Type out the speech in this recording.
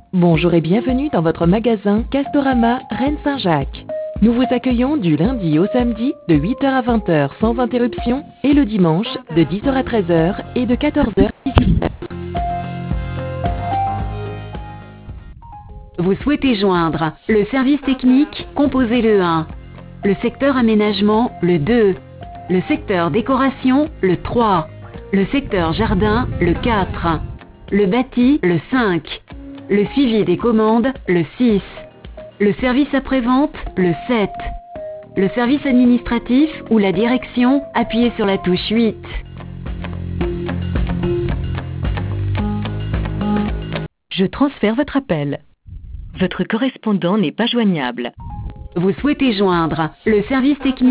Bonjour et bienvenue dans votre magasin Castorama Rennes-Saint-Jacques. Nous vous accueillons du lundi au samedi de 8h à 20h sans interruption et le dimanche de 10h à 13h et de 14h à 18h. Vous souhaitez joindre le service technique, composez le 1. Le secteur aménagement, le 2. Le secteur décoration, le 3. Le secteur jardin, le 4. Le bâti, le 5. Le suivi des commandes, le 6. Le service après-vente, le 7. Le service administratif ou la direction, appuyez sur la touche 8. Je transfère votre appel. Votre correspondant n'est pas joignable. Vous souhaitez joindre le service technique